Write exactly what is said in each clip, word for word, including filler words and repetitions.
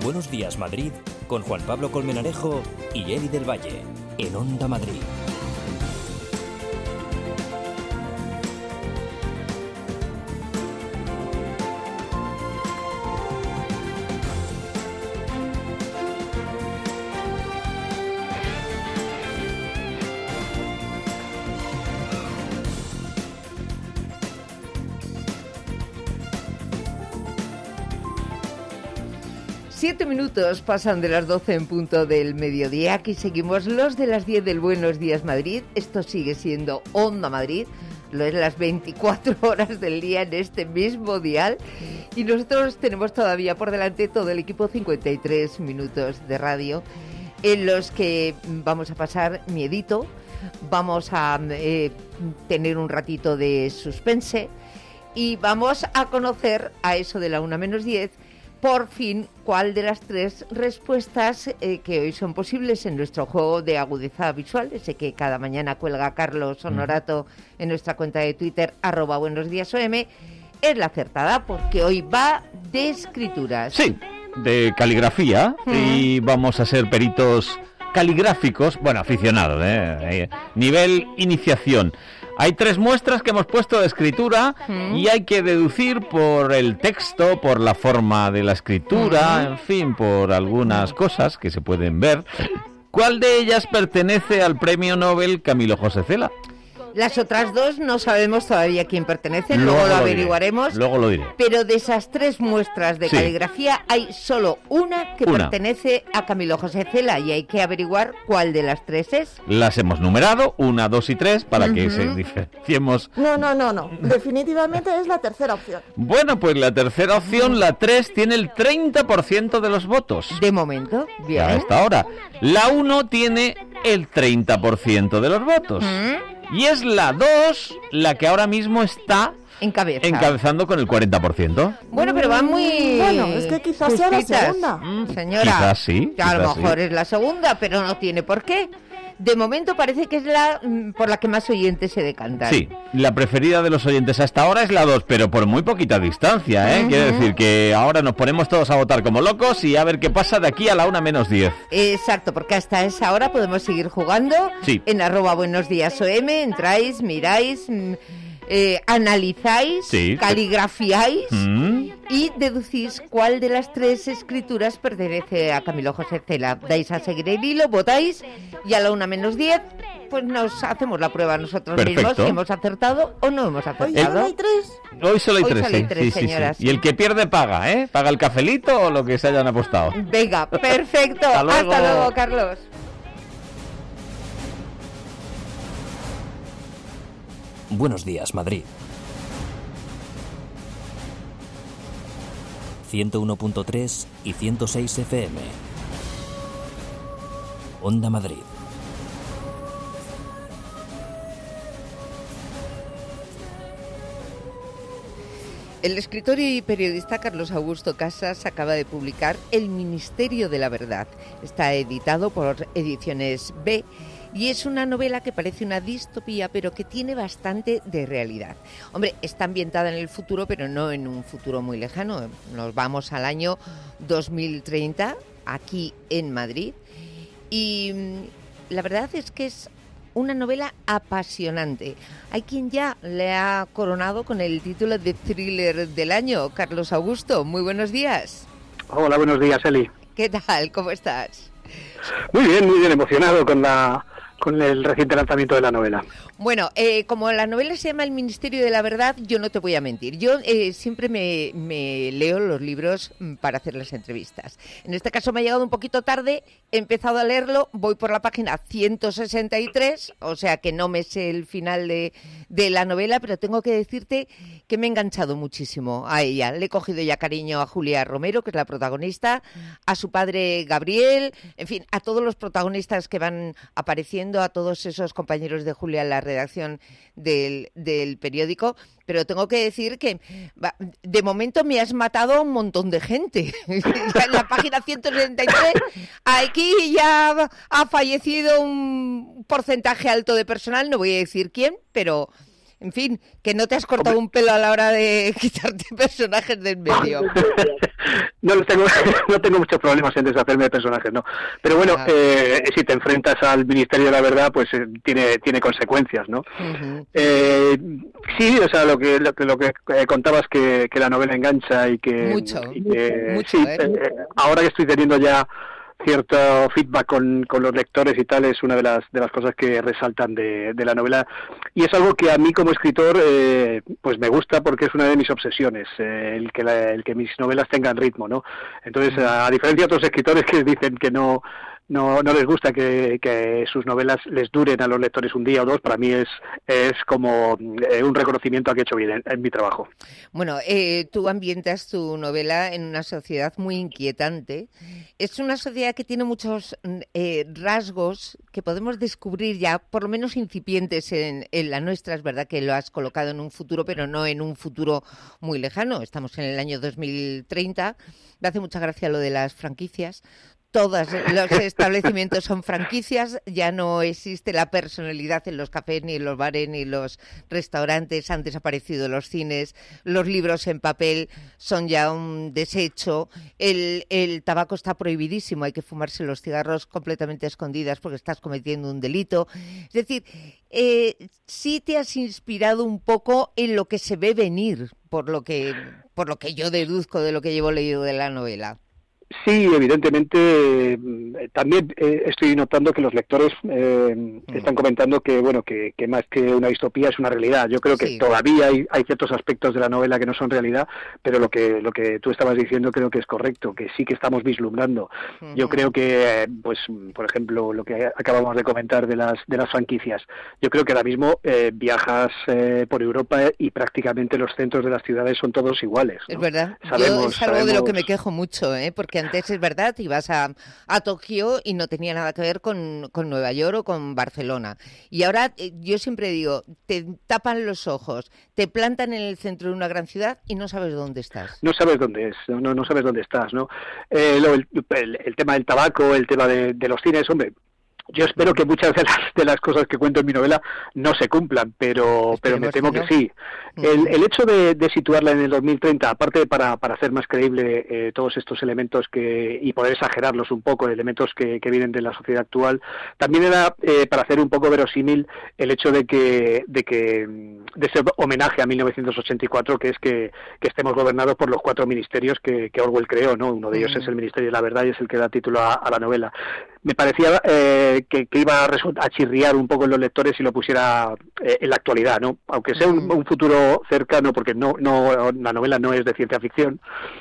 Buenos Días Madrid con Juan Pablo Colmenarejo y Eli del Valle en Onda Madrid. Siete minutos pasan de las doce en punto del mediodía. Aquí seguimos los de las diez del Buenos Días Madrid. Esto sigue siendo Onda Madrid. Lo es las veinticuatro horas del día en este mismo dial. Y nosotros tenemos todavía por delante todo el equipo cincuenta y tres minutos de radio en los que vamos a pasar miedito. Vamos a eh, tener un ratito de suspense. Y vamos a conocer a eso de la una menos diez por fin cuál de las tres respuestas eh, que hoy son posibles en nuestro juego de agudeza visual, ese que cada mañana cuelga Carlos Honorato mm. en nuestra cuenta de Twitter, arroba buenos días O M, es la acertada, porque hoy va de escrituras. Sí, de caligrafía, mm. y vamos a ser peritos caligráficos, bueno, aficionados, ¿eh? eh nivel iniciación. Hay tres muestras que hemos puesto de escritura mm. y hay que deducir por el texto, por la forma de la escritura, mm. en fin, por algunas cosas que se pueden ver. ¿Cuál de ellas pertenece al premio Nobel Camilo José Cela? Las otras dos no sabemos todavía quién pertenecen, luego, luego lo averiguaremos. Diré, luego lo diré. Pero de esas tres muestras de sí. caligrafía hay solo una que una. pertenece a Camilo José Cela y hay que averiguar cuál de las tres es. Las hemos numerado, una, dos y tres, para uh-huh. que se diferenciemos. No, no, no, no. Definitivamente es la tercera opción. Bueno, pues la tercera opción, la tres, tiene el treinta por ciento de los votos. De momento, bien. A esta hora. La uno tiene el treinta por ciento de los votos. Uh-huh. Y es la dos la que ahora mismo está Encabeza. encabezando con el cuarenta por ciento. Bueno, pero va muy... Bueno, es que quizás sea la segunda. Mm, señora, quizás sí. Que a lo mejor sí. es la segunda, pero no tiene por qué. De momento parece que es la por la que más oyentes se decantan. Sí, la preferida de los oyentes hasta ahora es la dos, pero por muy poquita distancia, ¿eh? Uh-huh. Quiere decir que ahora nos ponemos todos a votar como locos y a ver qué pasa de aquí a la una menos diez. Exacto, porque hasta esa hora podemos seguir jugando. Sí. En arroba buenos días O M, entráis, miráis... Eh, analizáis, sí. caligrafiáis mm. y deducís cuál de las tres escrituras pertenece a Camilo José Cela. Dais a seguir el hilo, votáis y a la una menos diez pues nos hacemos la prueba nosotros Perfecto. mismos si hemos acertado o no hemos acertado. ¿Hoy solo hay tres? Hoy solo hay Hoy tres, solo hay sí. tres sí, señoras. sí, sí. Y el que pierde paga, ¿eh? Paga el cafelito o lo que se hayan apostado. Venga, perfecto. Hasta luego. Hasta luego, Carlos. Buenos días, Madrid. ciento uno punto tres y ciento seis F M. Onda Madrid. El escritor y periodista Carlos Augusto Casas acaba de publicar El Ministerio de la Verdad. Está editado por Ediciones B y es una novela que parece una distopía, pero que tiene bastante de realidad. Hombre, está ambientada en el futuro, pero no en un futuro muy lejano. Nos vamos al año dos mil treinta, aquí en Madrid. Y la verdad es que es una novela apasionante. Hay quien ya le ha coronado con el título de thriller del año. Carlos Augusto, muy buenos días. Hola, buenos días, Eli. ¿Qué tal? ¿Cómo estás? Muy bien, muy bien, emocionado con la con el reciente lanzamiento de la novela. Bueno, eh, como la novela se llama El Ministerio de la Verdad, yo no te voy a mentir. Yo eh, siempre me, me leo los libros para hacer las entrevistas. En este caso me ha llegado un poquito tarde, he empezado a leerlo, voy por la página ciento sesenta y tres, o sea que no me sé el final de, de la novela, pero tengo que decirte que me he enganchado muchísimo a ella. Le he cogido ya cariño a Julia Romero, que es la protagonista, a su padre Gabriel, en fin, a todos los protagonistas que van apareciendo, a todos esos compañeros de Julia en la redacción del, del periódico, pero tengo que decir que de momento me has matado a un montón de gente. En la página ciento setenta y tres aquí ya ha fallecido un porcentaje alto de personal, no voy a decir quién, pero En fin, que no te has cortado un pelo a la hora de quitarte personajes del medio. No los tengo, no tengo muchos problemas en deshacerme de personajes, no. Pero bueno, eh, si te enfrentas al Ministerio de la Verdad, pues eh, tiene tiene consecuencias, ¿no? Uh-huh. Eh, sí, o sea, lo que lo que, lo que eh, contabas que, que la novela engancha y que... Mucho, y que, mucho, sí, ¿eh? eh, ahora que estoy teniendo ya cierto feedback con, con los lectores y tal, es una de las de las cosas que resaltan de, de la novela, y es algo que a mí como escritor eh, pues me gusta, porque es una de mis obsesiones, eh, el que la, el que mis novelas tengan ritmo, ¿no? Entonces, a, a diferencia de otros escritores que dicen que no no no les gusta que, que sus novelas les duren a los lectores un día o dos, para mí es es como eh, un reconocimiento a que he hecho bien en, en mi trabajo. Bueno, eh, tú ambientas tu novela en una sociedad muy inquietante. Es una sociedad que tiene muchos eh, rasgos que podemos descubrir ya, por lo menos incipientes en, en la nuestra. Es verdad que lo has colocado en un futuro, pero no en un futuro muy lejano. Estamos en el año dos mil treinta. Me hace mucha gracia lo de las franquicias. Todos los establecimientos son franquicias, ya no existe la personalidad en los cafés, ni en los bares, ni en los restaurantes, han desaparecido los cines, los libros en papel son ya un desecho, el, el tabaco está prohibidísimo, hay que fumarse los cigarros completamente escondidas porque estás cometiendo un delito. Es decir, eh, sí te has inspirado un poco en lo que se ve venir, por lo que, por lo que yo deduzco de lo que llevo leído de la novela. Sí, evidentemente, eh, también eh, estoy notando que los lectores eh, mm. están comentando que, bueno, que, que más que una distopía es una realidad. Yo creo que sí. todavía hay, hay ciertos aspectos de la novela que no son realidad, pero lo que lo que tú estabas diciendo creo que es correcto, que sí que estamos vislumbrando. Uh-huh. Yo creo que, pues, por ejemplo, lo que acabamos de comentar de las de las franquicias. Yo creo que ahora mismo eh, viajas eh, por Europa y prácticamente los centros de las ciudades son todos iguales, ¿no? Es verdad. Sabemos, Yo es algo sabemos... de lo que me quejo mucho, ¿eh? Porque antes es verdad, ibas a, a Tokio y no tenía nada que ver con, con Nueva York o con Barcelona. Y ahora eh, yo siempre digo, te tapan los ojos, te plantan en el centro de una gran ciudad y no sabes dónde estás. No sabes dónde es, no, no sabes dónde estás, ¿no? Eh, lo, el, el, el tema del tabaco, el tema de, de los cines, hombre... Yo espero que muchas de las de las cosas que cuento en mi novela no se cumplan, pero Esperemos pero me temo que, no. que sí. El, el hecho de, de situarla en el dos mil treinta, aparte para, para hacer más creíble eh, todos estos elementos que y poder exagerarlos un poco, elementos que, que vienen de la sociedad actual, también era eh, para hacer un poco verosímil el hecho de que de que de ese homenaje a mil novecientos ochenta y cuatro, que es que, que estemos gobernados por los cuatro ministerios que, que Orwell creó, ¿no? Uno de ellos uh-huh. es el Ministerio de la Verdad y es el que da título a, a la novela. Me parecía eh, que, que iba a, a chirriar un poco en los lectores si lo pusiera eh, en la actualidad, ¿no? Aunque sea un, un futuro cercano, porque no, no la novela no es de ciencia ficción,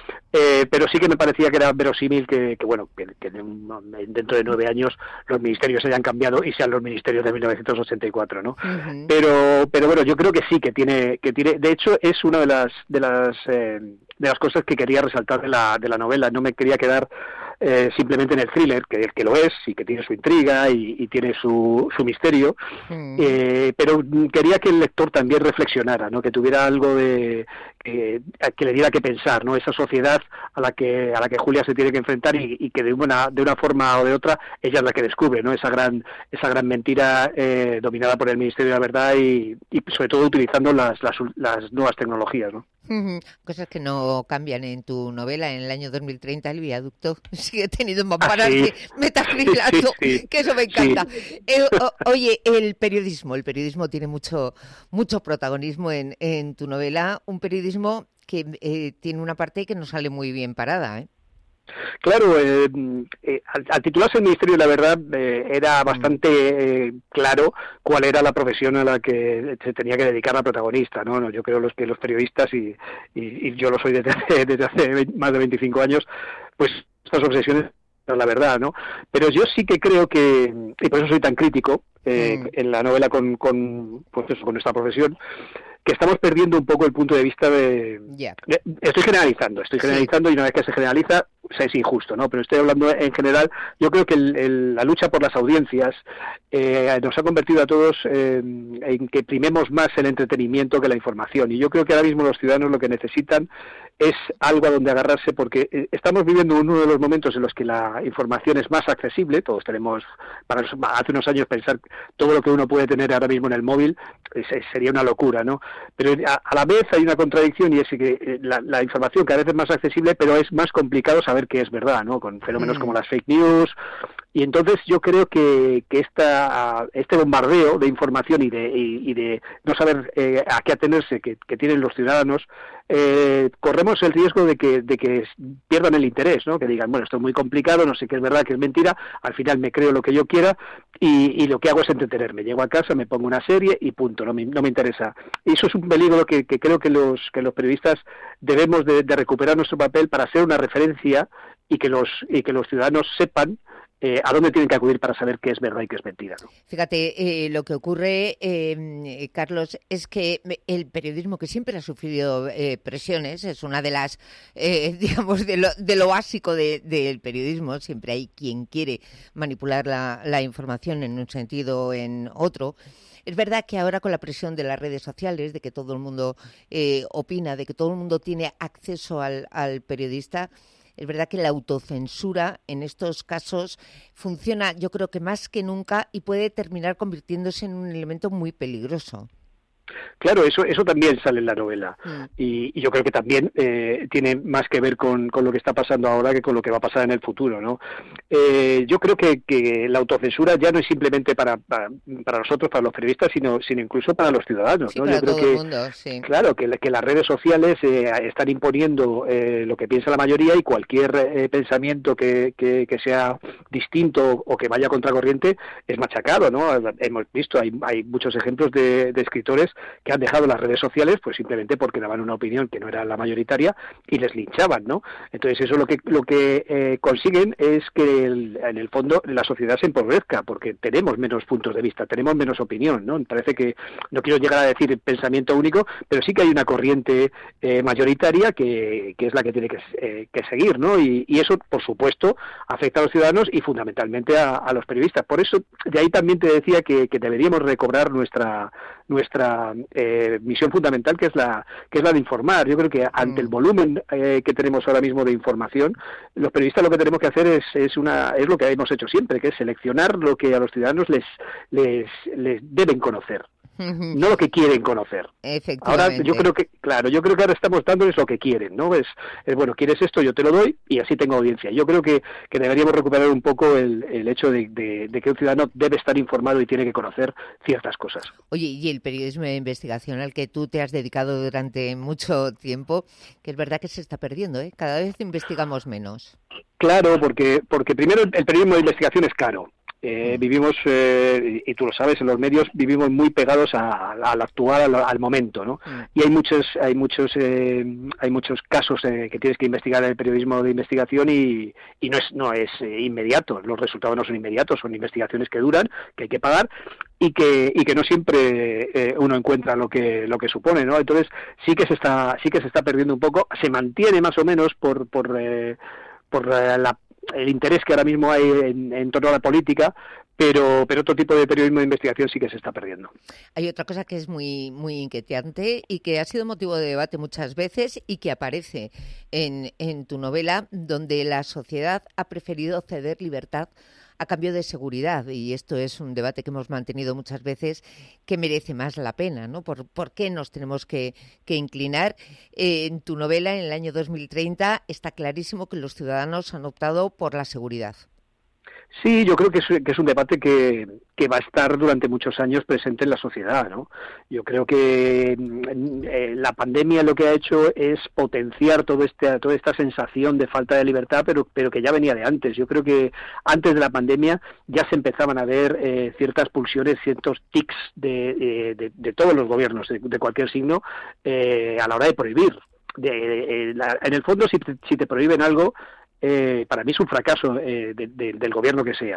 eh, pero sí que me parecía que era verosímil que, que bueno, que, que dentro de nueve años los ministerios hayan cambiado y sean los ministerios de mil novecientos ochenta y cuatro, ¿no? Uh-huh. Pero, pero bueno, yo creo que sí que tiene, que tiene, de hecho es una de las de las eh, de las cosas que quería resaltar de la de la novela. No me quería quedar Eh, simplemente en el thriller, que, que lo es y que tiene su intriga y, y tiene su, su misterio, mm. eh, pero quería que el lector también reflexionara, ¿no? Que tuviera algo de eh, que le diera que pensar, ¿no? Esa sociedad a la que a la que Julia se tiene que enfrentar y, y que de una de una forma o de otra ella es la que descubre, ¿no? Esa gran esa gran mentira eh, dominada por el Ministerio de la Verdad y, y sobre todo utilizando las, las las nuevas tecnologías, ¿no? Cosas que no cambian en tu novela. En el año dos mil treinta el viaducto sigue teniendo mamparas de metacrilato, sí, sí, que eso me encanta. Sí. El, o, oye, el periodismo, el periodismo tiene mucho mucho protagonismo en, en tu novela, un periodismo que eh, tiene una parte que no sale muy bien parada, ¿eh? Claro, eh, eh, al, al titularse el Ministerio de la Verdad eh, era bastante eh, claro cuál era la profesión a la que se tenía que dedicar la protagonista, ¿no? no yo creo los que los periodistas, y, y, y yo lo soy desde hace, desde hace más de veinticinco años, pues estas obsesiones son la verdad, ¿no? Pero yo sí que creo que, y por eso soy tan crítico eh, mm. en la novela con, con, pues eso, con nuestra profesión, que estamos perdiendo un poco el punto de vista de... Yeah. de estoy generalizando, estoy generalizando sí. Y una vez que se generaliza, es injusto, ¿no? Pero estoy hablando en general. Yo creo que el, el, la lucha por las audiencias eh, nos ha convertido a todos eh, en que primemos más el entretenimiento que la información, y yo creo que ahora mismo los ciudadanos lo que necesitan es algo a donde agarrarse, porque estamos viviendo uno de los momentos en los que la información es más accesible. Todos tenemos, para hace unos años pensar todo lo que uno puede tener ahora mismo en el móvil es, es, sería una locura, ¿no? Pero a, a la vez hay una contradicción, y es que la, la información cada vez es más accesible, pero es más complicado saber qué es verdad, ¿no? Con fenómenos mm. como las fake news. Y entonces yo creo que, que esta, este bombardeo de información y de, y, y de no saber eh, a qué atenerse que, que tienen los ciudadanos, eh, corremos el riesgo de que, de que pierdan el interés, ¿no? Que digan, bueno, esto es muy complicado, no sé qué es verdad, qué es mentira, al final me creo lo que yo quiera y, y lo que hago es entretenerme. Llego a casa, me pongo una serie y punto, no me, no me interesa. Y eso es un peligro que, que creo que los, que los periodistas debemos de, de recuperar nuestro papel para ser una referencia y que los, y que los ciudadanos sepan Eh, a dónde tienen que acudir para saber qué es verdad y qué es mentira, ¿no? Fíjate, eh, lo que ocurre, eh, Carlos, es que el periodismo, que siempre ha sufrido eh, presiones, es una de las, eh, digamos, de lo, de lo básico de, del periodismo. Siempre hay quien quiere manipular la, la información en un sentido o en otro. Es verdad que ahora, con la presión de las redes sociales, de que todo el mundo eh, opina, de que todo el mundo tiene acceso al, al periodista, es verdad que la autocensura en estos casos funciona, yo creo que más que nunca, y puede terminar convirtiéndose en un elemento muy peligroso. Claro, eso eso también sale en la novela, mm. y, y yo creo que también eh, tiene más que ver con, con lo que está pasando ahora que con lo que va a pasar en el futuro, ¿no? Eh, yo creo que, que la autocensura ya no es simplemente para, para para nosotros, para los periodistas, sino sino incluso para los ciudadanos, sí, ¿no? Para yo creo todo que el mundo, sí. Claro, que, que las redes sociales eh, están imponiendo eh, lo que piensa la mayoría, y cualquier eh, pensamiento que, que, que sea distinto o que vaya contracorriente es machacado, ¿no? Hemos visto, hay, hay muchos ejemplos de, de escritores que han dejado las redes sociales pues simplemente porque daban una opinión que no era la mayoritaria y les linchaban, ¿no? Entonces eso lo que lo que eh, consiguen es que el, en el fondo la sociedad se empobrezca, porque tenemos menos puntos de vista, tenemos menos opinión, ¿no? Parece que, no quiero llegar a decir pensamiento único, pero sí que hay una corriente eh, mayoritaria que, que es la que tiene que, eh, que seguir, ¿no? Y, y eso, por supuesto, afecta a los ciudadanos y fundamentalmente a, a los periodistas. Por eso, de ahí también te decía que, que deberíamos recobrar nuestra nuestra eh, misión fundamental, que es la que es la de informar. Yo creo que ante el volumen eh, que tenemos ahora mismo de información, los periodistas lo que tenemos que hacer es es una es lo que hemos hecho siempre, que es seleccionar lo que a los ciudadanos les les les deben conocer, no lo que quieren conocer. Ahora yo creo que, claro, yo creo que ahora estamos dándoles lo que quieren, ¿no? Es, es bueno, quieres esto, yo te lo doy y así tengo audiencia. Yo creo que, que deberíamos recuperar un poco el, el hecho de, de, de que un ciudadano debe estar informado y tiene que conocer ciertas cosas. Oye, y el periodismo de investigación al que tú te has dedicado durante mucho tiempo, que es verdad que se está perdiendo, ¿eh? Cada vez investigamos menos. Claro, porque porque primero el periodismo de investigación es caro. Eh, vivimos, eh, y tú lo sabes, en los medios vivimos muy pegados al actual, al, al momento, ¿no? Y hay muchos, hay muchos, eh, hay muchos casos eh, que tienes que investigar en el periodismo de investigación y, y no es, no es eh, inmediato. Los resultados no son inmediatos, son investigaciones que duran, que hay que pagar y que y que no siempre eh, uno encuentra lo que lo que supone, ¿no? Entonces sí que se está, sí que se está perdiendo un poco. Se mantiene más o menos por por eh, por eh, la el interés que ahora mismo hay en, en torno a la política, pero pero otro tipo de periodismo de investigación sí que se está perdiendo. Hay otra cosa que es muy muy inquietante y que ha sido motivo de debate muchas veces y que aparece en, en tu novela, donde la sociedad ha preferido ceder libertad a cambio de seguridad, y esto es un debate que hemos mantenido muchas veces, que merece más la pena, ¿no? ¿Por, por qué nos tenemos que, que inclinar? Eh, en tu novela, en el año dos mil treinta, está clarísimo que los ciudadanos han optado por la seguridad. Sí, yo creo que es, que es un debate que, que va a estar durante muchos años presente en la sociedad, ¿no? Yo creo que eh, la pandemia lo que ha hecho es potenciar todo este, toda esta sensación de falta de libertad, pero, pero que ya venía de antes. Yo creo que antes de la pandemia ya se empezaban a ver eh, ciertas pulsiones, ciertos tics de, de, de todos los gobiernos, de, de cualquier signo, eh, a la hora de prohibir. De, de, la, en el fondo, si te, si te prohíben algo, Eh, para mí es un fracaso eh, de, de, del gobierno que sea,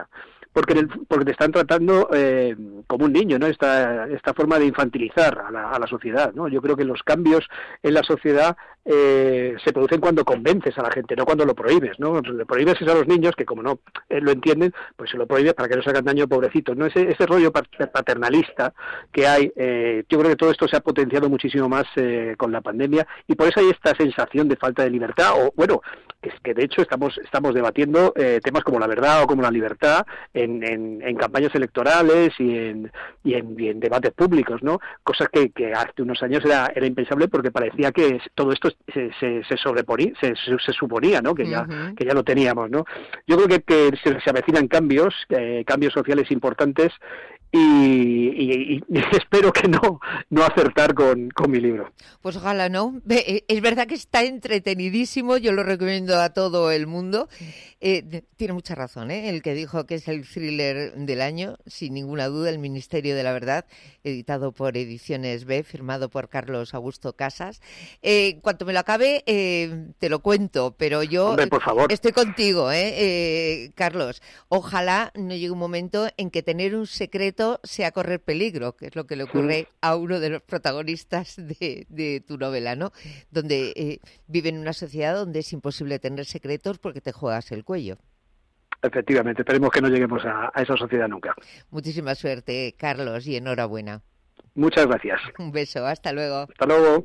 porque, el, porque te están tratando eh, como un niño, ¿no? Esta, esta forma de infantilizar a la, a la sociedad, ¿no? Yo creo que los cambios en la sociedad eh, se producen cuando convences a la gente, no cuando lo prohíbes, ¿no? Le prohíbes eso a los niños, que como no eh, lo entienden, pues se lo prohíbes para que no se hagan daño, pobrecitos, ¿no? Ese, ese rollo paternalista que hay, eh, yo creo que todo esto se ha potenciado muchísimo más eh, con la pandemia, y por eso hay esta sensación de falta de libertad, o bueno, que, que de hecho estamos estamos debatiendo eh, temas como la verdad o como la libertad en, en, en campañas electorales y en, y en, y en debates públicos, ¿no? Cosas que, que hace unos años era, era impensable, porque parecía que todo esto se, se, se sobreponía, se, se, se suponía, ¿no? Que ya, uh-huh. que ya lo teníamos, ¿no? Yo creo que, que se, se avecinan cambios, eh, cambios sociales importantes, Y, y, y espero que no no acertar con, con mi libro. Pues ojalá no. Es verdad que está entretenidísimo, yo lo recomiendo a todo el mundo. Eh, tiene mucha razón, ¿eh? El que dijo que es el thriller del año, sin ninguna duda, El Ministerio de la Verdad, editado por Ediciones B, firmado por Carlos Augusto Casas. Eh, en cuanto me lo acabe, eh, te lo cuento, pero yo Hombre, por favor. estoy contigo, ¿eh? Eh, Carlos. Ojalá no llegue un momento en que tener un secreto sea correr peligro, que es lo que le ocurre a uno de los protagonistas de, de tu novela, ¿no? Donde eh, vive en una sociedad donde es imposible tener secretos porque te juegas el cuello. Efectivamente, esperemos que no lleguemos a, a esa sociedad nunca. Muchísima suerte, Carlos, y enhorabuena. Muchas gracias. Un beso, hasta luego. Hasta luego.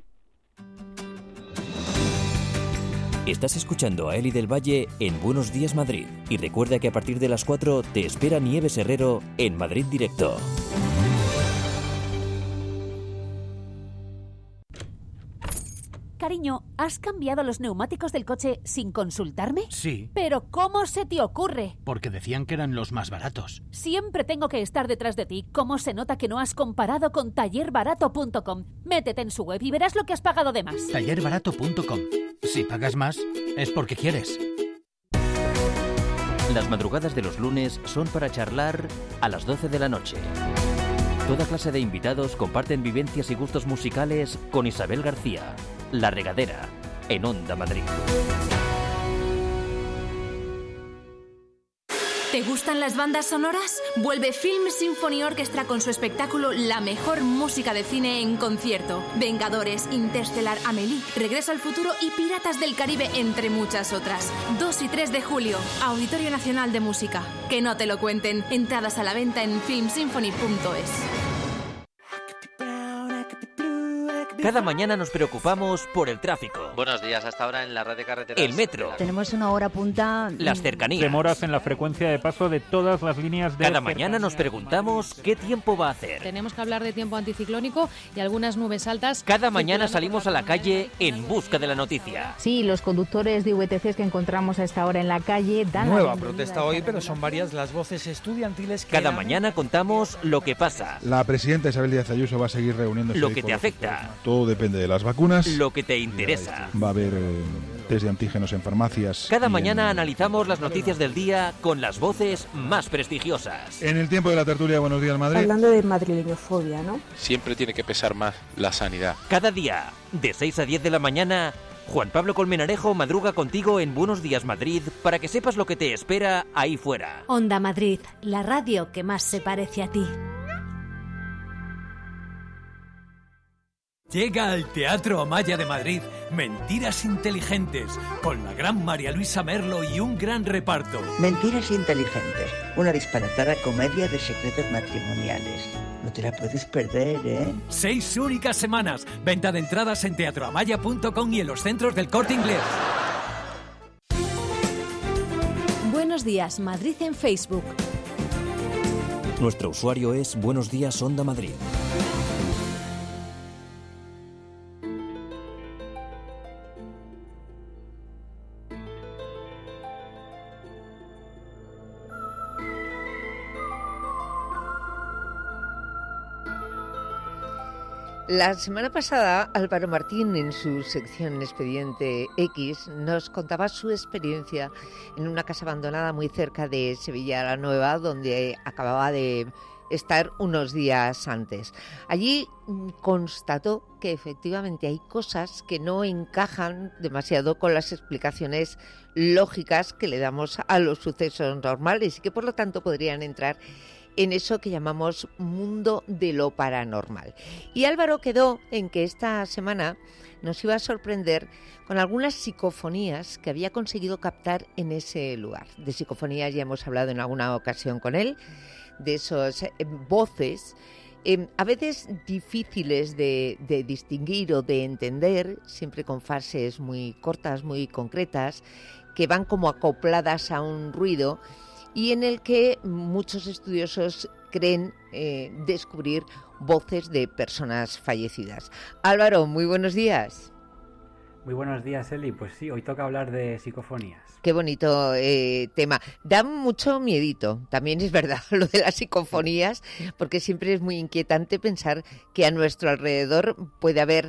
Estás escuchando a Eli del Valle en Buenos Días Madrid. Y recuerda que a partir de las cuatro te espera Nieves Herrero en Madrid Directo. Cariño, ¿has cambiado los neumáticos del coche sin consultarme? Sí. ¿Pero cómo se te ocurre? Porque decían que eran los más baratos. Siempre tengo que estar detrás de ti. ¿Cómo se nota que no has comparado con taller barato punto com? Métete en su web y verás lo que has pagado de más. taller barato punto com. Si pagas más, es porque quieres. Las madrugadas de los lunes son para charlar a las doce de la noche. Toda clase de invitados comparten vivencias y gustos musicales con Isabel García, La Regadera, en Onda Madrid. ¿Te gustan las bandas sonoras? Vuelve Film Symphony Orchestra con su espectáculo La mejor música de cine en concierto. Vengadores, Interstellar, Amélie, Regreso al futuro y Piratas del Caribe, entre muchas otras. dos y tres de julio, Auditorio Nacional de Música. Que no te lo cuenten. Entradas a la venta en film symphony punto es. Cada mañana nos preocupamos por el tráfico. Buenos días, hasta ahora en la red de carreteras. El metro. Tenemos una hora punta. Las cercanías. Demoras en la frecuencia de paso de todas las líneas de... Cada mañana nos preguntamos qué tiempo va a hacer. Tenemos que hablar de tiempo anticiclónico y algunas nubes altas. Cada mañana salimos a la calle en busca de la noticia. Sí, los conductores de V T Cs que encontramos a esta hora en la calle dan... Nueva protesta hoy, pero son varias las voces estudiantiles que... Cada mañana contamos lo que pasa. La presidenta Isabel Díaz Ayuso va a seguir reuniéndose... Lo que te afecta. Todo depende de las vacunas. Lo que te interesa. Va a haber eh, test de antígenos en farmacias. Cada mañana en... analizamos las noticias del día con las voces más prestigiosas. En el tiempo de la tertulia Buenos Días Madrid. Hablando de madrileñofobia, ¿no? Siempre tiene que pesar más la sanidad. Cada día, de seis a diez de la mañana, Juan Pablo Colmenarejo madruga contigo en Buenos Días Madrid para que sepas lo que te espera ahí fuera. Onda Madrid, la radio que más se parece a ti. Llega al Teatro Amaya de Madrid Mentiras Inteligentes, con la gran María Luisa Merlo y un gran reparto. Mentiras Inteligentes, una disparatada comedia de secretos matrimoniales. No te la puedes perder, ¿eh? Seis únicas semanas. Venta de entradas en teatro amaya punto com y en los centros del Corte Inglés. Buenos Días Madrid en Facebook. Nuestro usuario es Buenos Días Onda Madrid. La semana pasada, Álvaro Martín, en su sección Expediente X, nos contaba su experiencia en una casa abandonada muy cerca de Sevilla la Nueva, donde acababa de estar unos días antes. Allí constató que efectivamente hay cosas que no encajan demasiado con las explicaciones lógicas que le damos a los sucesos normales y que por lo tanto podrían entrar en eso que llamamos mundo de lo paranormal. Y Álvaro quedó en que esta semana nos iba a sorprender con algunas psicofonías que había conseguido captar en ese lugar. De psicofonías ya hemos hablado en alguna ocasión con él, de esas eh, voces, eh, a veces difíciles de, de distinguir o de entender, siempre con frases muy cortas, muy concretas, que van como acopladas a un ruido, y en el que muchos estudiosos creen eh, descubrir voces de personas fallecidas. Álvaro, muy buenos días. Muy buenos días, Eli. Pues sí, hoy toca hablar de psicofonías. Qué bonito eh, tema. Da mucho miedito, también es verdad, lo de las psicofonías, porque siempre es muy inquietante pensar que a nuestro alrededor puede haber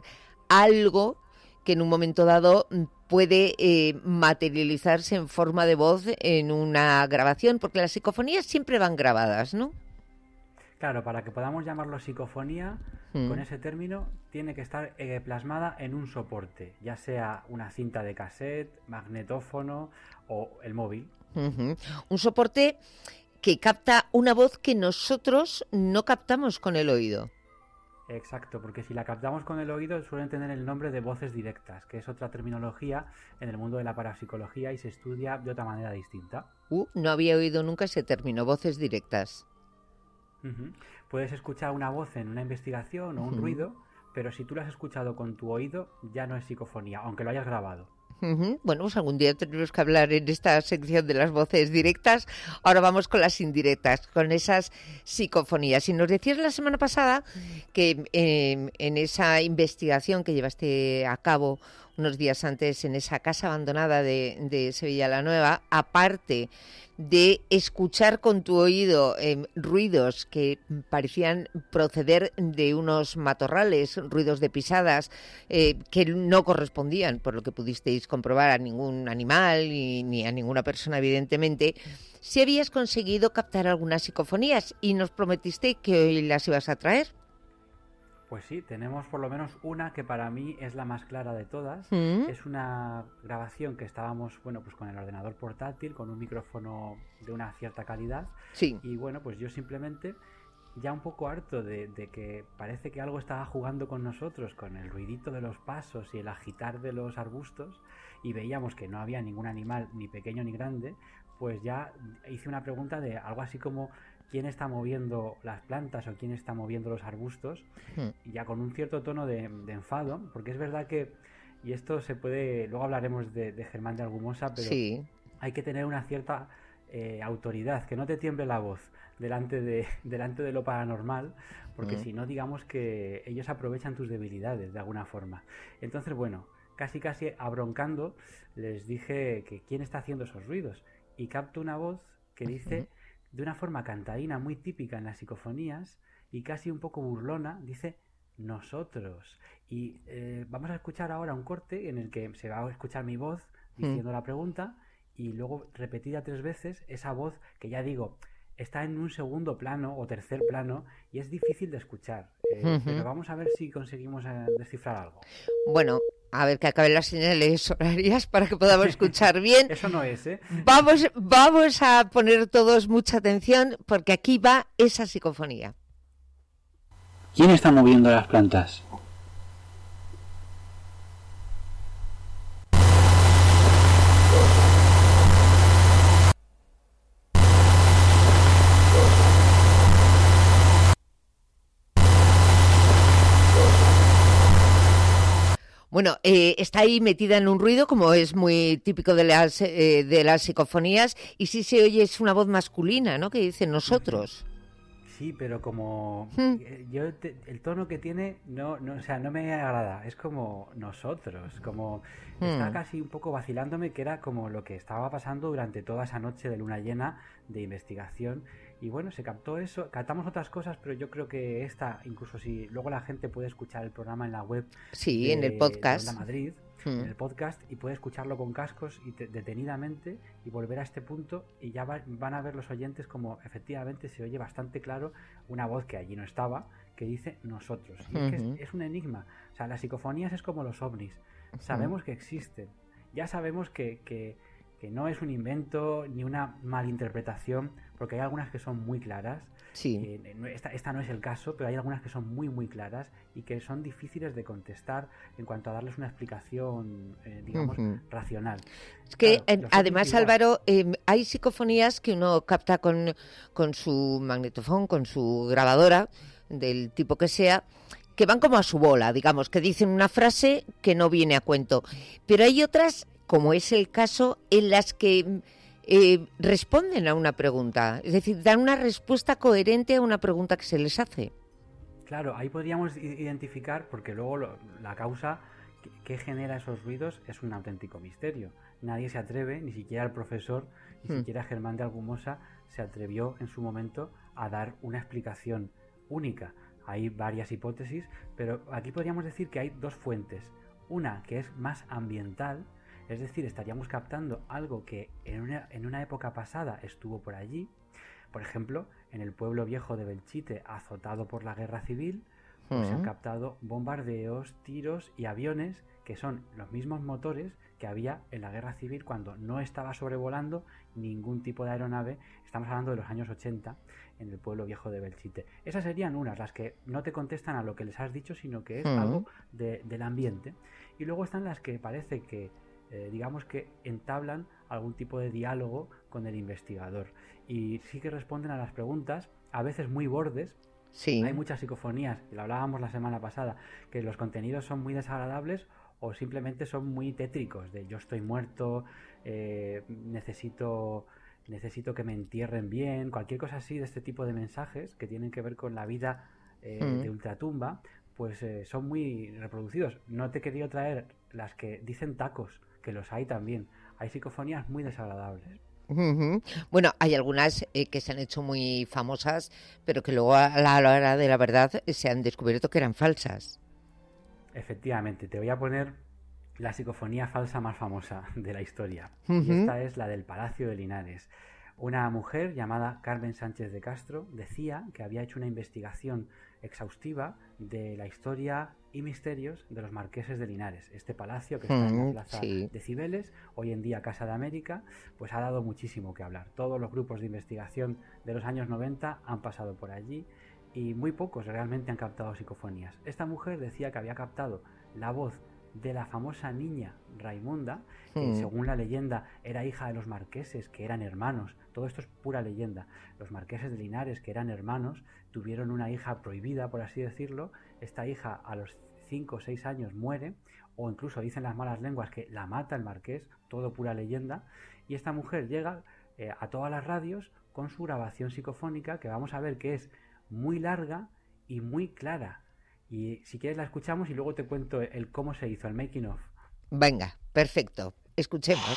algo que en un momento dado puede eh, materializarse en forma de voz en una grabación, porque las psicofonías siempre van grabadas, ¿no? Claro, para que podamos llamarlo psicofonía, mm. con ese término, tiene que estar eh, plasmada en un soporte, ya sea una cinta de cassette, magnetófono o el móvil. Uh-huh. Un soporte que capta una voz que nosotros no captamos con el oído. Exacto, porque si la captamos con el oído suelen tener el nombre de voces directas, que es otra terminología en el mundo de la parapsicología y se estudia de otra manera distinta. Uh, no había oído nunca ese término, voces directas. Uh-huh. Puedes escuchar una voz en una investigación o un uh-huh. ruido, pero si tú lo has escuchado con tu oído ya no es psicofonía, aunque lo hayas grabado. Uh-huh. Bueno, pues algún día tenemos que hablar en esta sección de las voces directas. Ahora vamos con las indirectas, con esas psicofonías. Y nos decías la semana pasada que eh, en esa investigación que llevaste a cabo unos días antes en esa casa abandonada de, de Sevilla la Nueva, aparte de escuchar con tu oído eh, ruidos que parecían proceder de unos matorrales, ruidos de pisadas eh, que no correspondían, por lo que pudisteis comprobar, a ningún animal ni, ni a ninguna persona, evidentemente, si habías conseguido captar algunas psicofonías y nos prometiste que hoy las ibas a traer. Pues sí, tenemos por lo menos una que para mí es la más clara de todas. ¿Mm? Es una grabación que estábamos, bueno, pues con el ordenador portátil, con un micrófono de una cierta calidad. Sí. Y bueno, pues yo simplemente, ya un poco harto de, de que parece que algo estaba jugando con nosotros, con el ruidito de los pasos y el agitar de los arbustos, y veíamos que no había ningún animal, ni pequeño ni grande, pues ya hice una pregunta de algo así como: ¿quién está moviendo las plantas o quién está moviendo los arbustos? Hmm. Ya con un cierto tono de, de enfado, porque es verdad que, y esto se puede, luego hablaremos de, de Germán de Argumosa, pero sí, hay que tener una cierta eh, autoridad, que no te tiemble la voz delante de, delante de lo paranormal, porque hmm. si no, digamos que ellos aprovechan tus debilidades de alguna forma. Entonces, bueno, casi casi abroncando, les dije que quién está haciendo esos ruidos, y capto una voz que dice... Hmm. de una forma cantadina muy típica en las psicofonías y casi un poco burlona, dice nosotros. Y eh, vamos a escuchar ahora un corte en el que se va a escuchar mi voz diciendo mm. la pregunta y luego repetida tres veces esa voz que, ya digo, está en un segundo plano o tercer plano y es difícil de escuchar. Eh, uh-huh. Pero vamos a ver si conseguimos eh, descifrar algo. Bueno, a ver que acaben las señales horarias para que podamos escuchar bien. Eso no es, ¿eh? Vamos, vamos a poner todos mucha atención porque aquí va esa psicofonía. ¿Quién está moviendo las plantas? Bueno, eh, está ahí metida en un ruido, como es muy típico de las eh, de las psicofonías, y sí se oye, es una voz masculina, ¿no?, que dice nosotros. Sí, pero como Hmm. yo te- el tono que tiene no, no, o sea, no me agrada. Es como nosotros, como está Hmm. casi un poco vacilándome, que era como lo que estaba pasando durante toda esa noche de luna llena de investigación. Y bueno, se captó eso, captamos otras cosas, pero yo creo que esta, incluso si luego la gente puede escuchar el programa en la web. Sí, de, en el podcast. De Onda Madrid, mm. en el podcast, y puede escucharlo con cascos y te, detenidamente y volver a este punto, y ya va, van a ver los oyentes como efectivamente se oye bastante claro una voz que allí no estaba, que dice nosotros. Y uh-huh. es que es, es un enigma. O sea, las psicofonías es como los ovnis. Sabemos uh-huh. que existen. Ya sabemos que, que, que no es un invento ni una malinterpretación, porque hay algunas que son muy claras. Sí. Eh, esta, esta no es el caso, pero hay algunas que son muy, muy claras y que son difíciles de contestar en cuanto a darles una explicación, eh, digamos, uh-huh. racional. Es que, claro, eh, además, Álvaro, eh, hay psicofonías que uno capta con, con su magnetofón, con su grabadora, del tipo que sea, que van como a su bola, digamos, que dicen una frase que no viene a cuento. Pero hay otras, como es el caso, en las que eh, responden a una pregunta, es decir, dan una respuesta coherente a una pregunta que se les hace. Claro, ahí podríamos identificar, porque luego lo, la causa que, que genera esos ruidos es un auténtico misterio. Nadie se atreve, ni siquiera el profesor, ni hmm. siquiera Germán de Argumosa se atrevió en su momento a dar una explicación única. Hay varias hipótesis, pero aquí podríamos decir que hay dos fuentes. Una que es más ambiental, es decir, estaríamos captando algo que en una, en una época pasada estuvo por allí. Por ejemplo, en el pueblo viejo de Belchite, azotado por la guerra civil, pues uh-huh. se han captado bombardeos, tiros y aviones que son los mismos motores que había en la guerra civil cuando no estaba sobrevolando ningún tipo de aeronave. Estamos hablando de los años ochenta en el pueblo viejo de Belchite. Esas serían unas, las que no te contestan a lo que les has dicho, sino que es uh-huh. algo de, del ambiente. Y luego están las que parece que, eh, digamos que entablan algún tipo de diálogo con el investigador. Y sí que responden a las preguntas, a veces muy bordes. Sí. Hay muchas psicofonías, y lo hablábamos la semana pasada, que los contenidos son muy desagradables o simplemente son muy tétricos, de yo estoy muerto, eh, necesito... necesito que me entierren bien, cualquier cosa así de este tipo de mensajes que tienen que ver con la vida eh, mm. de ultratumba, pues eh, son muy reproducidos. No te he querido traer las que dicen tacos, que los hay también. Hay psicofonías muy desagradables. Uh-huh. Bueno, hay algunas eh, que se han hecho muy famosas, pero que luego a la hora de la verdad se han descubierto que eran falsas. Efectivamente, te voy a poner la psicofonía falsa más famosa de la historia. Uh-huh. Y esta es la del Palacio de Linares. Una mujer llamada Carmen Sánchez de Castro decía que había hecho una investigación exhaustiva de la historia y misterios de los marqueses de Linares. Este palacio que está uh-huh. en la plaza sí. de Cibeles, hoy en día Casa de América, pues ha dado muchísimo que hablar. Todos los grupos de investigación de los años noventa han pasado por allí y muy pocos realmente han captado psicofonías. Esta mujer decía que había captado la voz de la famosa niña Raimunda, que mm. según la leyenda era hija de los marqueses, que eran hermanos. Todo esto es pura leyenda. Los marqueses de Linares, que eran hermanos, tuvieron una hija prohibida, por así decirlo. Esta hija a los cinco o seis años muere, o incluso dicen las malas lenguas que la mata el marqués, todo pura leyenda. Y esta mujer llega eh, a todas las radios con su grabación psicofónica, que vamos a ver que es muy larga y muy clara. Y si quieres la escuchamos y luego te cuento el cómo se hizo, el making of. Venga, perfecto. Escuchemos.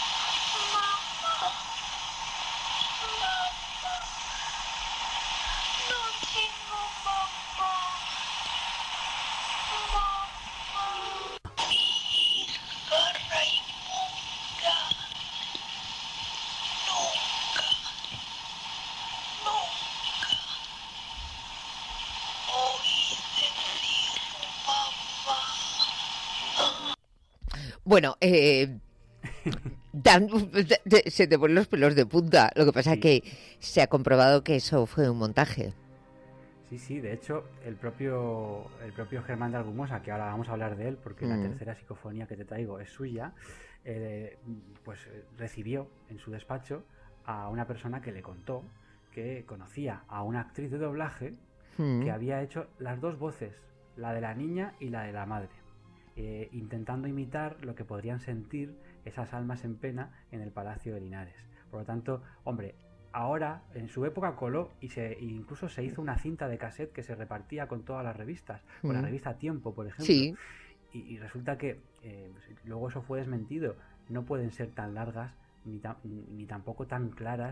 Bueno, eh, dan, se te ponen los pelos de punta. Lo que pasa es sí. que se ha comprobado que eso fue un montaje. Sí, sí, de hecho, el propio el propio Germán de Argumosa, que ahora vamos a hablar de él, porque mm. la tercera psicofonía que te traigo es suya, eh, pues recibió en su despacho a una persona que le contó que conocía a una actriz de doblaje mm. que había hecho las dos voces, la de la niña y la de la madre. Eh, intentando imitar lo que podrían sentir esas almas en pena en el Palacio de Linares. Por lo tanto, hombre, ahora, en su época coló y se incluso se hizo una cinta de cassette que se repartía con todas las revistas, con mm. la revista Tiempo, por ejemplo. Sí. Y, y resulta que eh, luego eso fue desmentido. No pueden ser tan largas ni, ta- ni tampoco tan claras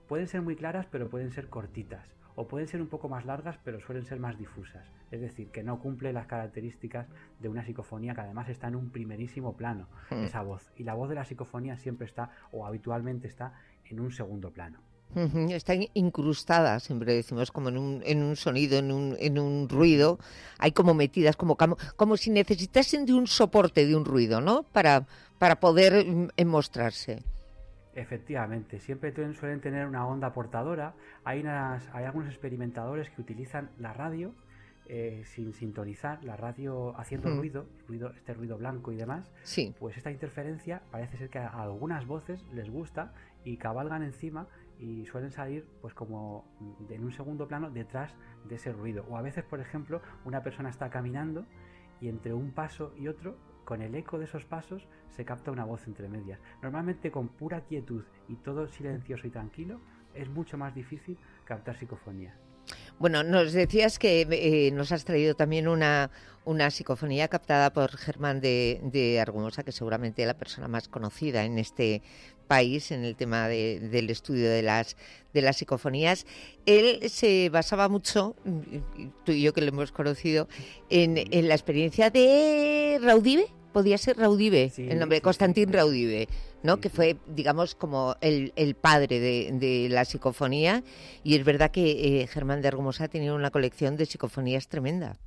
pueden ser muy claras, pero pueden ser cortitas. O pueden ser un poco más largas, pero suelen ser más difusas. Es decir, que no cumple las características de una psicofonía, que además está en un primerísimo plano, mm. esa voz. Y la voz de la psicofonía siempre está, o habitualmente está, en un segundo plano. Uh-huh. Está incrustada, siempre decimos, como en un, en un sonido, en un, en un ruido. Hay como metidas, como, como si necesitasen de un soporte, de un ruido, ¿no? Para, para poder mm, mostrarse. Efectivamente, siempre suelen tener una onda portadora. Hay, unas, hay algunos experimentadores que utilizan la radio eh, sin sintonizar, la radio haciendo mm. ruido, ruido, este ruido blanco y demás. Sí. Pues esta interferencia parece ser que a algunas voces les gusta y cabalgan encima y suelen salir pues como en un segundo plano detrás de ese ruido. O a veces, por ejemplo, una persona está caminando y entre un paso y otro, con el eco de esos pasos, se capta una voz entre medias. Normalmente con pura quietud y todo silencioso y tranquilo, es mucho más difícil captar psicofonías. Bueno, nos decías que eh, nos has traído también una, una psicofonía captada por Germán de, de Argumosa, que seguramente es la persona más conocida en este país en el tema de, del estudio de las, de las psicofonías. Él se basaba mucho, tú y yo que lo hemos conocido, en, en la experiencia de Raudive. Podía ser Raudive, sí, el nombre, sí, Constantin sí. Raudive, ¿no? Sí, que fue, digamos, como el, el padre de, de la psicofonía. Y es verdad que eh, Germán de Argumosa ha tenido una colección de psicofonías tremenda.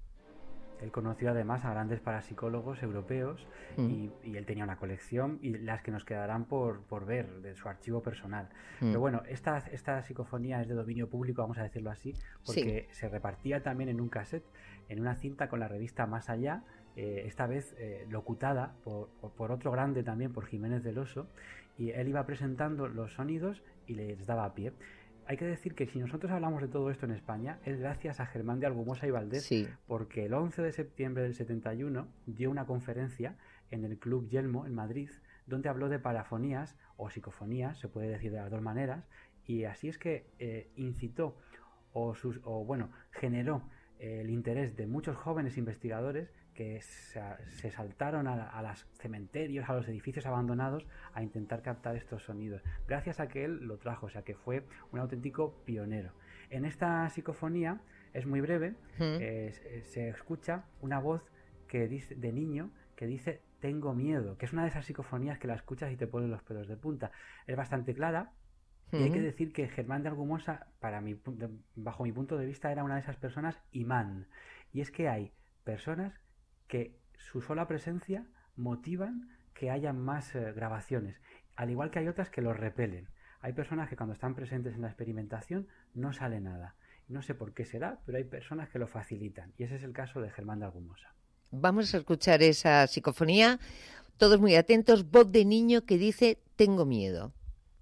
Él conoció además a grandes parapsicólogos europeos mm. y, y él tenía una colección y las que nos quedarán por, por ver de su archivo personal. Mm. Pero bueno, esta, esta psicofonía es de dominio público, vamos a decirlo así, porque sí. se repartía también en un cassette, en una cinta con la revista Más Allá, eh, esta vez eh, locutada por, por otro grande también, por Jiménez del Oso, y él iba presentando los sonidos y les daba pie. Hay que decir que si nosotros hablamos de todo esto en España es gracias a Germán de Argumosa y Valdés, sí. porque el once de septiembre del setenta y uno dio una conferencia en el Club Yelmo en Madrid, donde habló de parafonías o psicofonías, se puede decir de las dos maneras, y así es que eh, incitó o, sus, o bueno, generó eh, el interés de muchos jóvenes investigadores que se, se saltaron a, a los cementerios, a los edificios abandonados a intentar captar estos sonidos, gracias a que él lo trajo, o sea que fue un auténtico pionero. En esta psicofonía, es muy breve, ¿Mm? eh, se escucha una voz que dice, de niño que dice tengo miedo, que es una de esas psicofonías que la escuchas y te ponen los pelos de punta. Es bastante clara. Y hay que decir que Germán de Argumosa, para mi, bajo mi punto de vista, era una de esas personas imán. Y es que hay personas que su sola presencia motivan que haya más eh, grabaciones, al igual que hay otras que los repelen. Hay personas que cuando están presentes en la experimentación no sale nada. No sé por qué será, pero hay personas que lo facilitan. Y ese es el caso de Germán de Argumosa. Vamos a escuchar esa psicofonía. Todos muy atentos. Voz de niño que dice tengo miedo.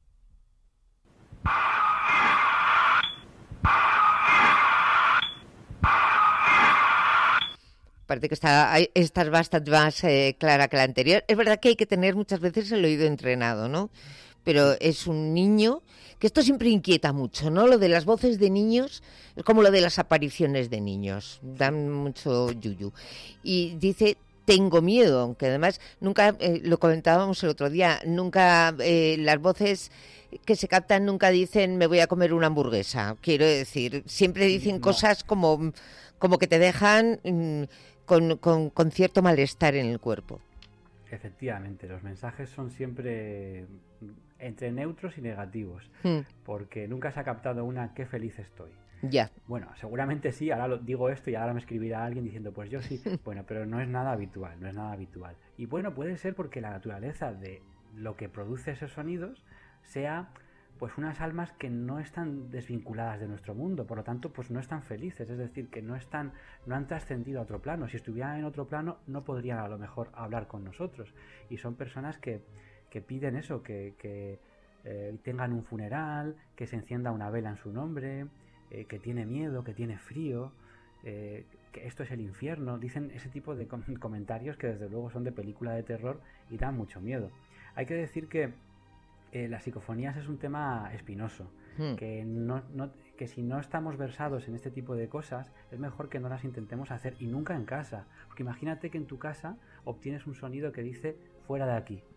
Parece que está, esta es bastante más eh, clara que la anterior. Es verdad que hay que tener muchas veces el oído entrenado, ¿no? Pero es un niño, que esto siempre inquieta mucho, ¿no? Lo de las voces de niños es como lo de las apariciones de niños, dan mucho yuyu. Y dice, tengo miedo, aunque además nunca, eh, lo comentábamos el otro día, nunca eh, las voces que se captan nunca dicen me voy a comer una hamburguesa. Quiero decir, siempre dicen no. cosas como, como que te dejan mmm, con, con, con cierto malestar en el cuerpo. Efectivamente, los mensajes son siempre entre neutros y negativos, mm. porque nunca se ha captado una qué feliz estoy. Ya. Bueno, seguramente sí, ahora lo digo esto y ahora me escribirá alguien diciendo pues yo sí, bueno, pero no es nada habitual, no es nada habitual. Y bueno, puede ser porque la naturaleza de lo que produce esos sonidos sea pues unas almas que no están desvinculadas de nuestro mundo, por lo tanto pues no están felices, es decir, que no están, no han trascendido a otro plano. Si estuvieran en otro plano no podrían a lo mejor hablar con nosotros, y son personas que, que piden eso, que, que eh, tengan un funeral, que se encienda una vela en su nombre, eh, que tiene miedo, que tiene frío, eh, que esto es el infierno. Dicen ese tipo de com- comentarios que desde luego son de película de terror y dan mucho miedo. Hay que decir que Eh, las psicofonías es un tema espinoso, hmm. que, no, no, que si no estamos versados en este tipo de cosas es mejor que no las intentemos hacer, y nunca en casa, porque imagínate que en tu casa obtienes un sonido que dice fuera de aquí,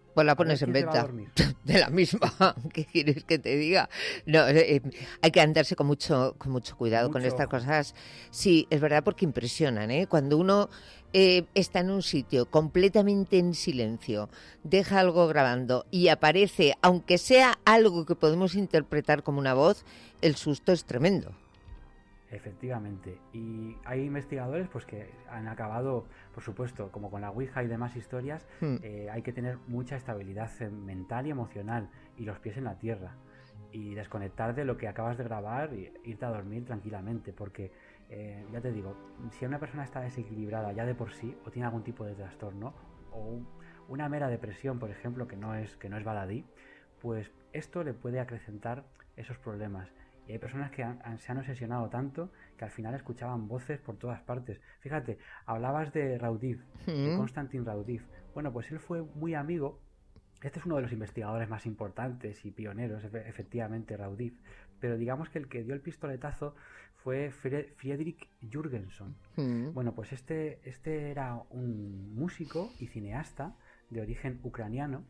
Pues la pones en venta. De la misma. ¿Qué quieres que te diga? No, eh, hay que andarse con mucho, con mucho cuidado mucho. con estas cosas. Sí, es verdad, porque impresionan, ¿eh? Cuando uno eh, está en un sitio completamente en silencio, deja algo grabando y aparece, aunque sea algo que podemos interpretar como una voz, el susto es tremendo. Efectivamente, y hay investigadores pues que han acabado, por supuesto, como con la Ouija y demás historias, hmm. eh, hay que tener mucha estabilidad mental y emocional y los pies en la tierra y desconectar de lo que acabas de grabar e irte a dormir tranquilamente, porque eh, ya te digo, si una persona está desequilibrada ya de por sí o tiene algún tipo de trastorno o un, una mera depresión, por ejemplo, que no es, que no es baladí, pues esto le puede acrecentar esos problemas. Y hay personas que han, han, se han obsesionado tanto que al final escuchaban voces por todas partes. Fíjate, hablabas de Raudive, ¿Mm? de Konstantin Raudive. Bueno, pues él fue muy amigo. Este es uno de los investigadores más importantes y pioneros, efectivamente, Raudive. Pero digamos que el que dio el pistoletazo fue Friedrich Jürgenson. ¿Mm? Bueno, pues este, este era un músico y cineasta de origen ucraniano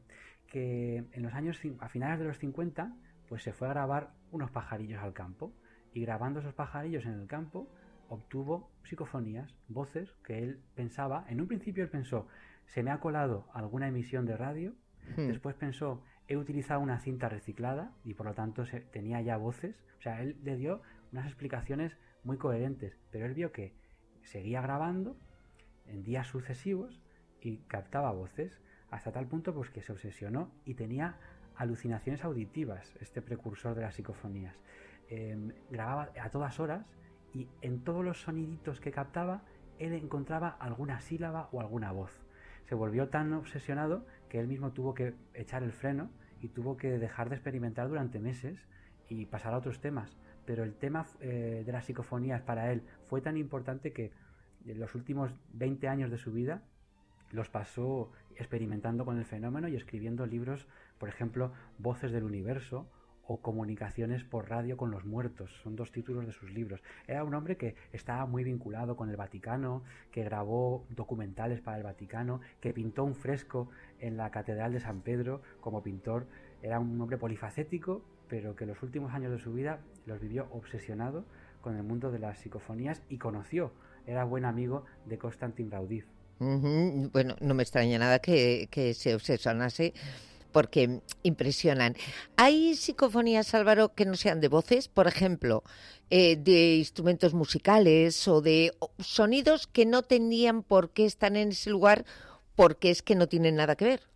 que en los años, a finales de los cincuenta, pues se fue a grabar unos pajarillos al campo y grabando esos pajarillos en el campo obtuvo psicofonías, voces que él pensaba, en un principio él pensó, se me ha colado alguna emisión de radio, hmm. después pensó, he utilizado una cinta reciclada y por lo tanto se, tenía ya voces, o sea, él le dio unas explicaciones muy coherentes, pero él vio que seguía grabando en días sucesivos y captaba voces, hasta tal punto pues que se obsesionó y tenía alucinaciones auditivas, este precursor de las psicofonías. Eh, grababa a todas horas y en todos los soniditos que captaba él encontraba alguna sílaba o alguna voz. Se volvió tan obsesionado que él mismo tuvo que echar el freno y tuvo que dejar de experimentar durante meses y pasar a otros temas. Pero el tema eh, de las psicofonías para él fue tan importante que en los últimos veinte años de su vida los pasó experimentando con el fenómeno y escribiendo libros, por ejemplo, Voces del Universo o Comunicaciones por Radio con los Muertos. Son dos títulos de sus libros. Era un hombre que estaba muy vinculado con el Vaticano, que grabó documentales para el Vaticano, que pintó un fresco en la Catedral de San Pedro como pintor. Era un hombre polifacético, pero que los últimos años de su vida los vivió obsesionado con el mundo de las psicofonías y conoció, era buen amigo de Konstantin Raudive. Uh-huh. Bueno, no me extraña nada que, que se obsesionase porque impresionan. ¿Hay psicofonías, Álvaro, que no sean de voces? Por ejemplo, eh, de instrumentos musicales o de sonidos que no tendrían por qué estar en ese lugar porque es que no tienen nada que ver.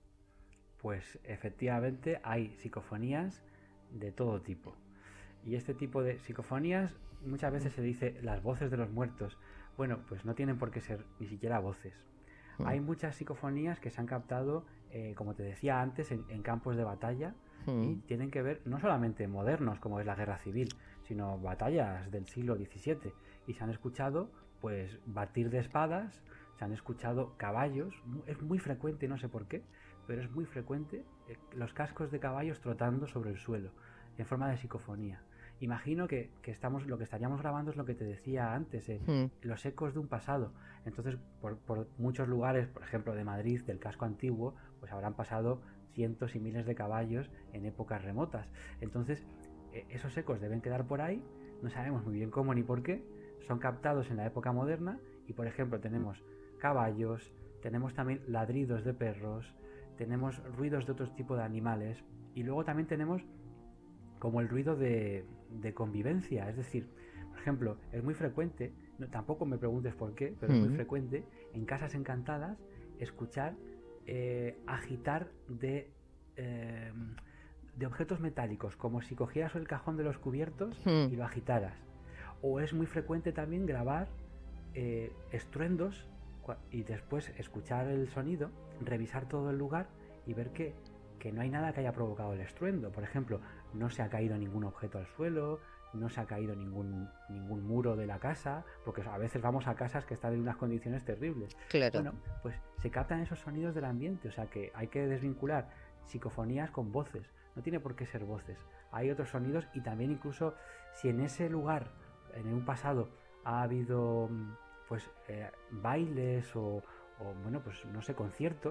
Pues efectivamente hay psicofonías de todo tipo. Y este tipo de psicofonías muchas veces se dice las voces de los muertos. Bueno, pues no tienen por qué ser ni siquiera voces. Mm. Hay muchas psicofonías que se han captado, eh, como te decía antes, en, en campos de batalla mm. y tienen que ver no solamente modernos, como es la guerra civil, sino batallas del siglo diecisiete. Y se han escuchado, pues, batir de espadas, se han escuchado caballos. Es muy frecuente, no sé por qué, pero es muy frecuente eh, los cascos de caballos trotando sobre el suelo, en forma de psicofonía. Imagino que, que estamos, lo que estaríamos grabando es lo que te decía antes, eh, mm. los ecos de un pasado. Entonces, por, por muchos lugares, por ejemplo de Madrid, del casco antiguo, pues habrán pasado cientos y miles de caballos en épocas remotas. Entonces, eh, esos ecos deben quedar por ahí, no sabemos muy bien cómo ni por qué, son captados en la época moderna y, por ejemplo, tenemos caballos, tenemos también ladridos de perros, tenemos ruidos de otro tipo de animales y luego también tenemos como el ruido de, de convivencia, es decir, por ejemplo, es muy frecuente, no, tampoco me preguntes por qué, pero mm-hmm. es muy frecuente en casas encantadas escuchar eh, agitar de, eh, de objetos metálicos, como si cogieras el cajón de los cubiertos mm. y lo agitaras. O es muy frecuente también grabar eh, estruendos y después escuchar el sonido, revisar todo el lugar y ver que, que no hay nada que haya provocado el estruendo. Por ejemplo, no se ha caído ningún objeto al suelo, no se ha caído ningún, ningún muro de la casa, porque a veces vamos a casas que están en unas condiciones terribles. Claro. Bueno, pues se captan esos sonidos del ambiente, o sea que hay que desvincular psicofonías con voces, no tiene por qué ser voces. Hay otros sonidos y también incluso si en ese lugar, en un pasado, ha habido pues eh, bailes o, o, bueno, pues no sé, conciertos,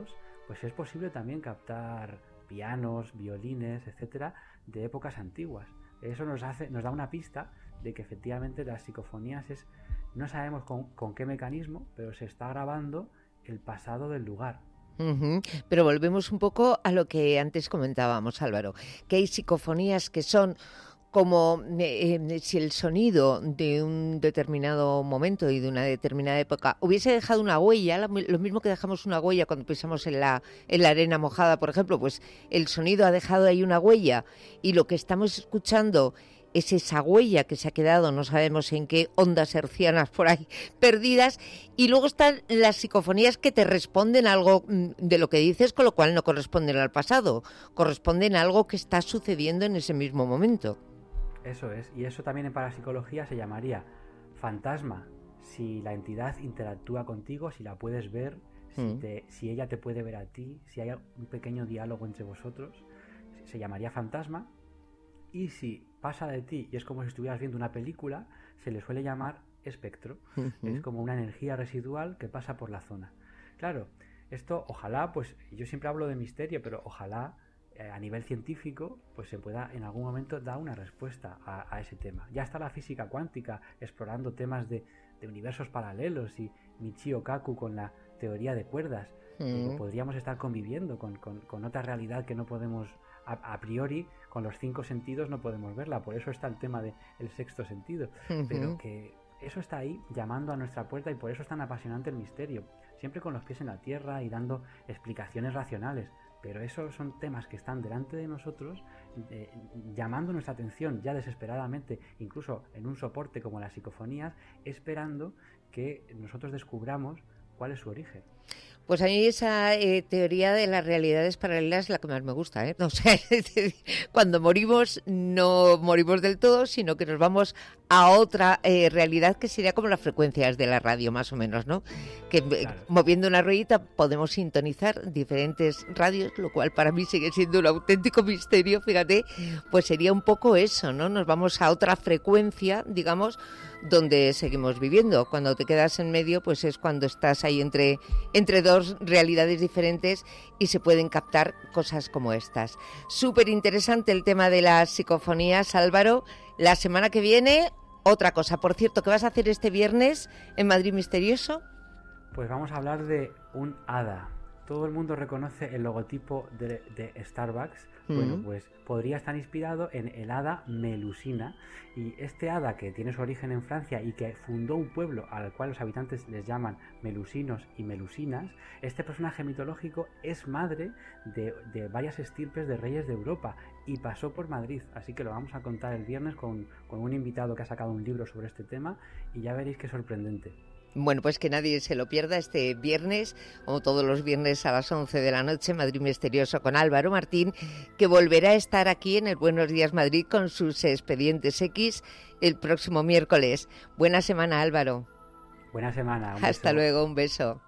pues es posible también captar pianos, violines, etcétera, de épocas antiguas. Eso nos hace, nos da una pista de que efectivamente las psicofonías es, no sabemos con, con qué mecanismo, pero se está grabando el pasado del lugar. Uh-huh. Pero volvemos un poco a lo que antes comentábamos, Álvaro, que hay psicofonías que son como eh, eh, si el sonido de un determinado momento y de una determinada época hubiese dejado una huella, lo mismo que dejamos una huella cuando pisamos en la, en la arena mojada, por ejemplo, pues el sonido ha dejado ahí una huella y lo que estamos escuchando es esa huella que se ha quedado, no sabemos en qué ondas hercianas por ahí perdidas, y luego están las psicofonías que te responden a algo de lo que dices, con lo cual no corresponden al pasado, corresponden a algo que está sucediendo en ese mismo momento. Eso es, y eso también en parapsicología se llamaría fantasma, si la entidad interactúa contigo, si la puedes ver, si, mm. te, si ella te puede ver a ti, si hay un pequeño diálogo entre vosotros, se llamaría fantasma. Y si pasa de ti y es como si estuvieras viendo una película, se le suele llamar espectro. Uh-huh. Es como una energía residual que pasa por la zona. Claro, esto ojalá, pues yo siempre hablo de misterio, pero ojalá eh, a nivel científico pues se pueda en algún momento dar una respuesta a, a ese tema. Ya está la física cuántica explorando temas de, de universos paralelos y Michio Kaku con la teoría de cuerdas. Uh-huh. eh, podríamos estar conviviendo con, con, con otra realidad que no podemos... A, a priori, con los cinco sentidos no podemos verla, por eso está el tema del sexto sentido, uh-huh. pero que eso está ahí llamando a nuestra puerta y por eso es tan apasionante el misterio, siempre con los pies en la tierra y dando explicaciones racionales, pero esos son temas que están delante de nosotros eh, llamando nuestra atención ya desesperadamente, incluso en un soporte como las psicofonías, esperando que nosotros descubramos cuál es su origen. Pues a mí esa eh, teoría de las realidades paralelas es la que más me gusta, ¿eh? O sea, cuando morimos no morimos del todo, sino que nos vamos a otra eh, realidad que sería como las frecuencias de la radio, más o menos, ¿no? Que claro. Moviendo una ruedita podemos sintonizar diferentes radios, lo cual para mí sigue siendo un auténtico misterio, fíjate, pues sería un poco eso, ¿no? Nos vamos a otra frecuencia, digamos, donde seguimos viviendo. Cuando te quedas en medio, pues es cuando estás ahí entre, entre dos realidades diferentes y se pueden captar cosas como estas. Súper interesante el tema de las psicofonías, Álvaro. La semana que viene, otra cosa. Por cierto, ¿qué vas a hacer este viernes en Madrid Misterioso? Pues vamos a hablar de un hada. Todo el mundo reconoce el logotipo de, de Starbucks. Mm. Bueno, pues podría estar inspirado en el hada Melusina. Y este hada, que tiene su origen en Francia y que fundó un pueblo al cual los habitantes les llaman melusinos y melusinas, este personaje mitológico es madre de, de varias estirpes de reyes de Europa y pasó por Madrid. Así que lo vamos a contar el viernes con, con un invitado que ha sacado un libro sobre este tema y ya veréis qué sorprendente. Bueno, pues que nadie se lo pierda este viernes, como todos los viernes a las once de la noche, Madrid Misterioso con Álvaro Martín, que volverá a estar aquí en el Buenos Días Madrid con sus Expedientes X el próximo miércoles. Buena semana, Álvaro. Buena semana. Un Hasta beso. luego, un beso.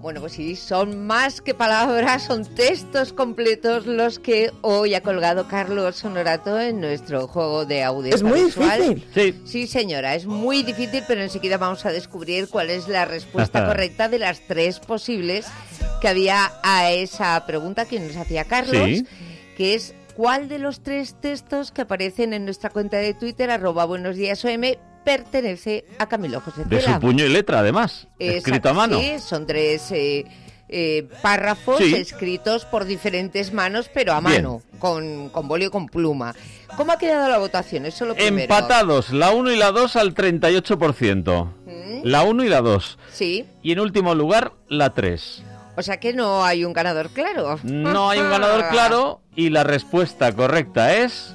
Bueno, pues sí, son más que palabras, son textos completos los que hoy ha colgado Carlos Honorato en nuestro juego de audio. Es muy difícil. Sí. Sí, señora, es muy difícil, pero enseguida vamos a descubrir cuál es la respuesta correcta de las tres posibles que había a esa pregunta que nos hacía Carlos, sí. que es ¿cuál de los tres textos que aparecen en nuestra cuenta de Twitter, arroba buenos días O M, pertenece a Camilo José Cela? De su puño y letra, además, Exacto, escrito a mano. Sí, son tres eh, eh, párrafos sí. escritos por diferentes manos, pero a mano, con, con boli o con pluma. ¿Cómo ha quedado la votación? Eso es lo primero. Empatados, la uno y la dos al treinta y ocho por ciento. ¿Mm? La uno y la dos. Sí. Y en último lugar, la tres. O sea que no hay un ganador claro. No hay un ganador claro y la respuesta correcta es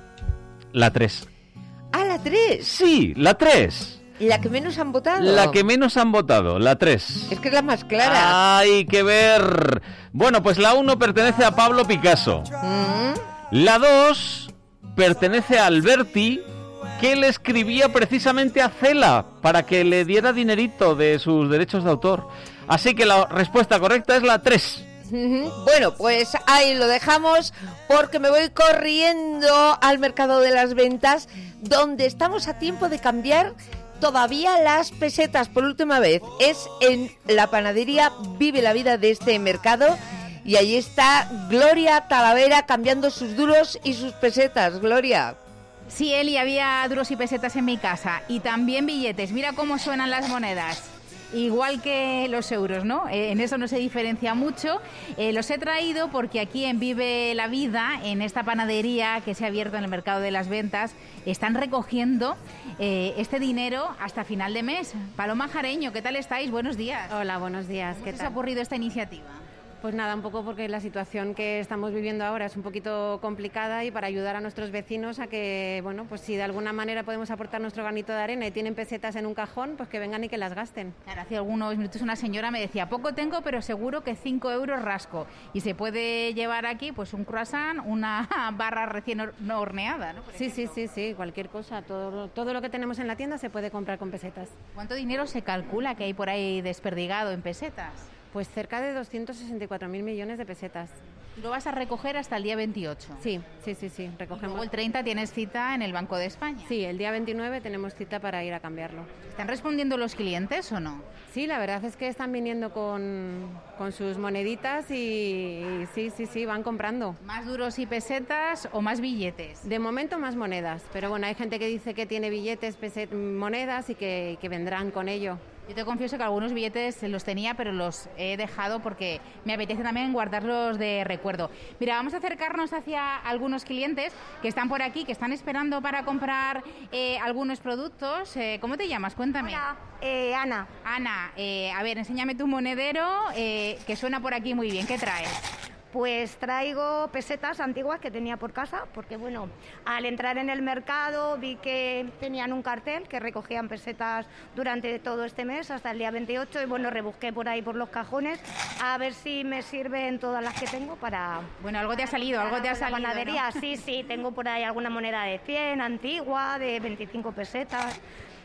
la tres. ¿Ah, la tres? Sí, la tres. ¿La que menos han votado? La que menos han votado, la tres. Es que es la más clara. Hay que ver. Bueno, pues la uno pertenece a Pablo Picasso. ¿Mm? La dos pertenece a Alberti, que le escribía precisamente a Cela para que le diera dinerito de sus derechos de autor. Así que la respuesta correcta es la tres. Bueno, pues ahí lo dejamos porque me voy corriendo al mercado de las ventas, donde estamos a tiempo de cambiar todavía las pesetas por última vez. Es en la panadería Vive la Vida de este mercado y ahí está Gloria Talavera cambiando sus duros y sus pesetas. Gloria. Sí, Eli, había duros y pesetas en mi casa y también billetes. Mira cómo suenan las monedas. Igual que los euros, ¿no? Eh, en eso no se diferencia mucho. Eh, los he traído porque aquí en Vive la Vida, en esta panadería que se ha abierto en el mercado de las ventas, están recogiendo eh, este dinero hasta final de mes. Paloma Jareño, ¿qué tal estáis? Buenos días. Hola, buenos días. ¿Qué tal? ¿Qué os ha ocurrido esta iniciativa? Pues nada, un poco porque la situación que estamos viviendo ahora es un poquito complicada y para ayudar a nuestros vecinos a que, bueno, pues si de alguna manera podemos aportar nuestro granito de arena y tienen pesetas en un cajón, pues que vengan y que las gasten. Claro, hace algunos minutos una señora me decía, poco tengo, pero seguro que cinco euros rasco. Y se puede llevar aquí pues un croissant, una barra recién hor- no horneada, ¿no? Sí, sí, sí, sí, cualquier cosa. Todo, todo lo que tenemos en la tienda se puede comprar con pesetas. ¿Cuánto dinero se calcula que hay por ahí desperdigado en pesetas? Pues cerca de doscientos sesenta y cuatro mil millones de pesetas. ¿Lo vas a recoger hasta el día veintiocho? Sí, sí, sí, sí. Recogemos. Y luego el treinta tienes cita en el Banco de España. Sí, el día veintinueve tenemos cita para ir a cambiarlo. ¿Están respondiendo los clientes o no? Sí, la verdad es que están viniendo con, con sus moneditas y, y sí, sí, sí, van comprando. ¿Más duros y pesetas o más billetes? De momento más monedas, pero bueno, hay gente que dice que tiene billetes, peset, monedas y que, que vendrán con ello. Yo te confieso que algunos billetes los tenía, pero los he dejado porque me apetece también guardarlos de recuerdo. Mira, vamos a acercarnos hacia algunos clientes que están por aquí, que están esperando para comprar eh, algunos productos. Eh, ¿Cómo te llamas? Cuéntame. Hola, eh, Ana. Ana, eh, a ver, enséñame tu monedero, eh, que suena por aquí muy bien. ¿Qué traes? Pues traigo pesetas antiguas que tenía por casa, porque bueno, al entrar en el mercado vi que tenían un cartel que recogían pesetas durante todo este mes, hasta el día veintiocho, y bueno, rebusqué por ahí por los cajones a ver si me sirven todas las que tengo para... Bueno, algo te ha salido, algo te ha salido, la panadería, ¿no? Sí, sí, tengo por ahí alguna moneda de cien, antigua, de veinticinco pesetas...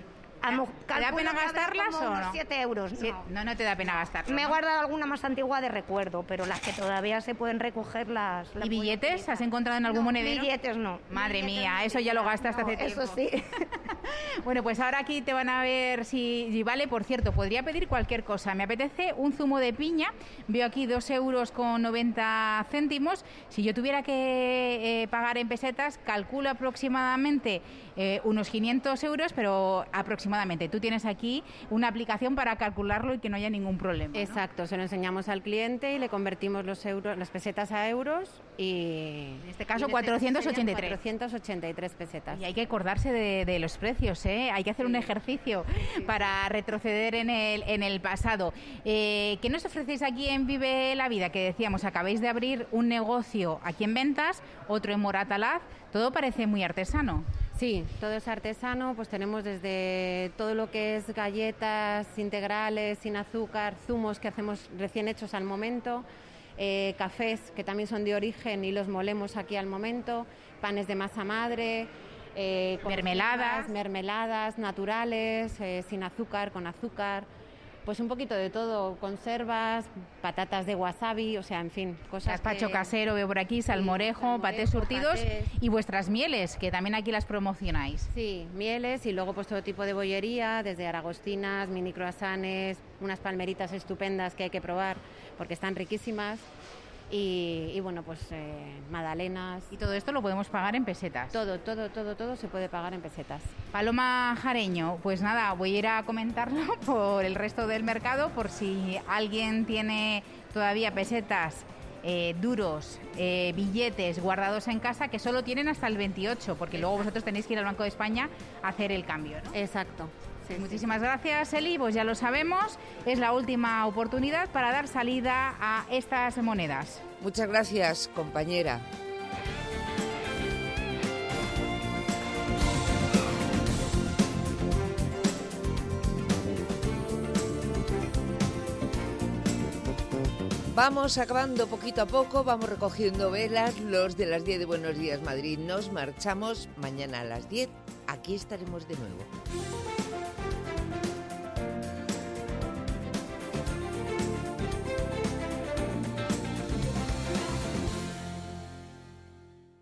¿Te da pena gastarlas o no? siete euros. Sí, no, no te da pena gastarlas. Me he ¿no? guardado alguna más antigua de recuerdo, pero las que todavía se pueden recoger las... las ¿Y billetes? ¿Has encontrado en algún no, monedero? Billetes no. Madre billetes mía, no, eso ya lo gastaste no, hace tiempo. Eso sí. Bueno, pues ahora aquí te van a ver si, si vale. Por cierto, podría pedir cualquier cosa. Me apetece un zumo de piña. Veo aquí dos euros con noventa céntimos. Si yo tuviera que eh, pagar en pesetas, calculo aproximadamente eh, unos quinientos euros, pero aproximadamente. Tú tienes aquí una aplicación para calcularlo y que no haya ningún problema, ¿no? Exacto, se lo enseñamos al cliente y le convertimos los euros, las pesetas a euros y... En este caso cuatrocientos ochenta y tres. cuatrocientos ochenta y tres pesetas. Y hay que acordarse de, de los precios, ¿eh? Hay que hacer un ejercicio para retroceder en el, en el pasado. Eh, ¿Qué nos ofrecéis aquí en Vive la Vida? Que decíamos, acabáis de abrir un negocio aquí en Ventas, otro en Moratalaz, todo parece muy artesano. Sí, todo es artesano, pues tenemos desde todo lo que es galletas integrales, sin azúcar, zumos que hacemos recién hechos al momento, eh, cafés que también son de origen y los molemos aquí al momento, panes de masa madre, eh, mermeladas, mermeladas naturales, eh, sin azúcar, con azúcar. Pues un poquito de todo, conservas, patatas de wasabi, o sea, en fin, cosas Gazpacho que... casero, veo por aquí, salmorejo, sí, salmorejo patés surtidos patés. Y vuestras mieles, que también aquí las promocionáis. Sí, mieles y luego pues todo tipo de bollería, desde aragostinas, mini croissants, unas palmeritas estupendas que hay que probar porque están riquísimas. Y, y bueno, pues eh, magdalenas. Y todo esto lo podemos pagar en pesetas. Todo, todo, todo, todo se puede pagar en pesetas. Paloma Jareño, pues nada, voy a ir a comentarlo por el resto del mercado, por si alguien tiene todavía pesetas, eh, duros, eh, billetes guardados en casa, que solo tienen hasta el veintiocho, porque luego vosotros tenéis que ir al Banco de España a hacer el cambio, ¿no? Exacto. Sí, Muchísimas sí. gracias, Eli, pues ya lo sabemos, es la última oportunidad para dar salida a estas monedas. Muchas gracias, compañera. Vamos acabando poquito a poco, vamos recogiendo velas, los de las diez de Buenos Días Madrid. Nos marchamos mañana a las diez, aquí estaremos de nuevo.